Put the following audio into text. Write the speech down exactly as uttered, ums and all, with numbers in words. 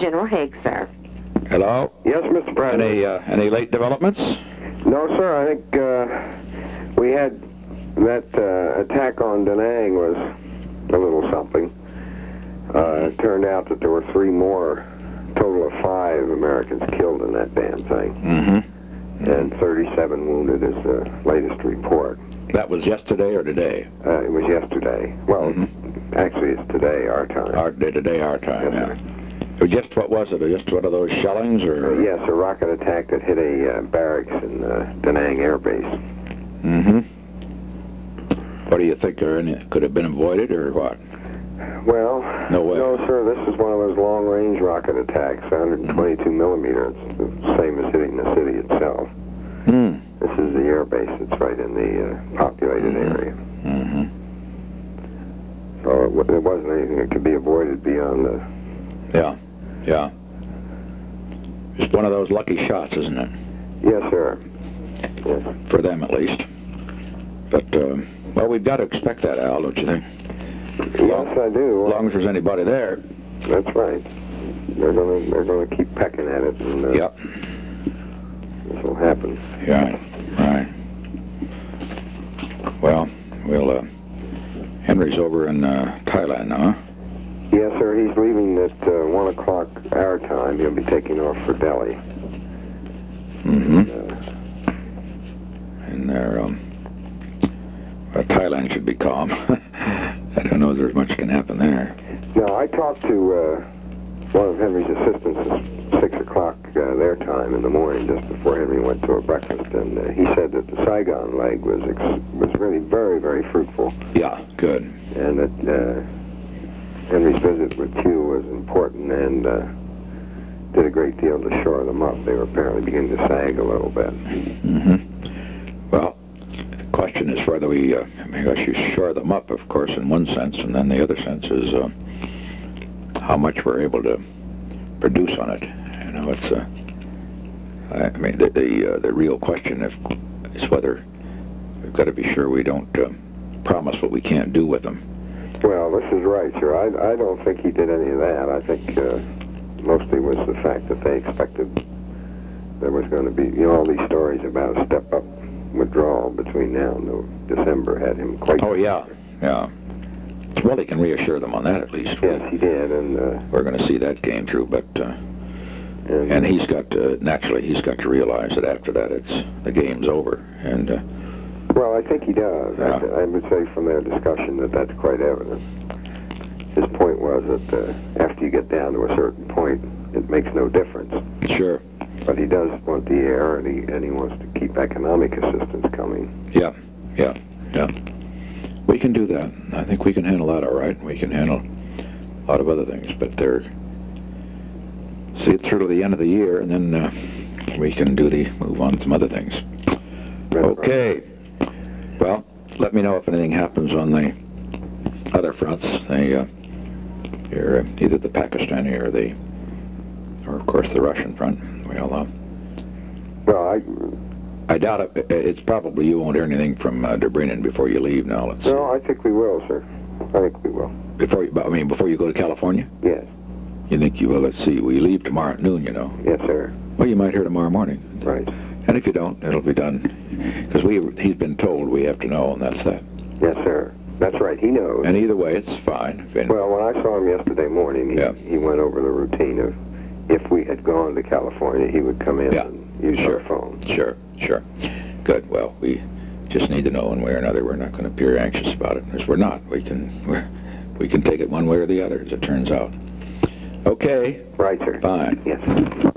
General Haig, sir. Hello? Yes, Mister President. Any, uh, any late developments? No, sir. I think uh, we had that uh, attack on Da Nang was a little something. Uh, it turned out that there were three more, total of five Americans killed in that damn thing. Mm-hmm. And thirty-seven wounded is the latest report. That was yesterday or today? Uh, it was yesterday. Well, Mm-hmm. actually it's today, our time. Our day today, our time, Yes, yeah. sir. It was just, what was it? Just one of those shellings, or? Uh, yes, a rocket attack that hit a uh, barracks in uh, Da Nang Air Base. Mm-hmm. What do you think? Or any, could have been avoided, or what? Well, No way. no, sir. This is one of those long-range rocket attacks, one twenty-two millimeter. It's the same as hitting the city itself. Hmm. This is the air base. It's right in the uh, populated Mm-hmm. area. Mm-hmm. So it, w- it wasn't anything that could be avoided beyond the... Yeah. Yeah. It's one of those lucky shots, isn't it? Yes, sir. Yes. For them, at least. But, um, well, we've got to expect that, Al, don't you think? Yes, I do. As long as there's anybody there. That's right. They're going to they're going to keep pecking at it, and uh, Yep. this will happen. Yeah. Right. Well, we'll, uh, Henry's over in uh, Thailand now, huh? Yes, sir. He's leaving at uh, one o'clock our time. He'll be taking off for Delhi. Mm-hmm. Uh, And there, um, well, Thailand should be calm. I don't know if there's much can happen there. Now, I talked to uh, one of Henry's assistants at six o'clock uh, their time in the morning, just before Henry went to a breakfast, and uh, he said that the Saigon leg was ex- was really very, very fruitful, Yeah, good. and that uh, Henry's visit with Q was important and uh, did a great deal to shore them up. They were apparently beginning to sag a little bit. Mm-hmm. Well, the question is whether we, uh, I mean, I guess you shore them up, of course, in one sense, and then the other sense is uh, how much we're able to produce on it. You know, it's, uh, I I mean, the the, uh, the real question if, is whether we've got to be sure we don't uh, promise what we can't do with them. Well, this is right, sir. I, I don't think he did any of that. I think uh, mostly was the fact that they expected there was going to be, you know, all these stories about a step-up withdrawal between now and December had him quite... Oh, yeah, yeah. Well, he can reassure them on that, at least. Yes, he did, and... Uh, We're going to see that game through, but... Uh, and, and he's got to, naturally, he's got to realize that after that, it's the game's over, and... Uh, Well, I think he does. Yeah. I, I would say from their discussion that that's quite evident. His point was that uh, after you get down to a certain point, it makes no difference. Sure. But he does want the air, and he, and he wants to keep economic assistance coming. Yeah, yeah, yeah. We can do that. I think we can handle that all right. We can handle a lot of other things, but they're... See it through to the end of the year, and then uh, we can do the... move on to some other things. Okay. Well, let me know if anything happens on the other fronts. The, uh, here, uh, either the Pakistani or the, or of course the Russian front. Well, uh, Well, I... I doubt it. It's probably you won't hear anything from uh, Dobrynin before you leave. Now, let's No, I think we will, sir. I think we will. before you, I mean, before you go to California. Yes. You think you will? Let's see. We leave tomorrow at noon. You know. Yes, sir. Well, you might hear tomorrow morning. Right. And if you don't, it'll be done. Because we, he's been told we have to know, and that's that. Yes, sir. That's right. He knows. And either way, it's fine. If any- Well, when I saw him yesterday morning, he, Yeah. he went over the routine of if we had gone to California, he would come in Yeah. and use Sure. our phone. Sure, sure. Good. Well, we just need to know one way or another. We're not going to appear anxious about it. Because we're not. We can we're, we can take it one way or the other, as it turns out. Okay. Right, sir. Fine. Yes.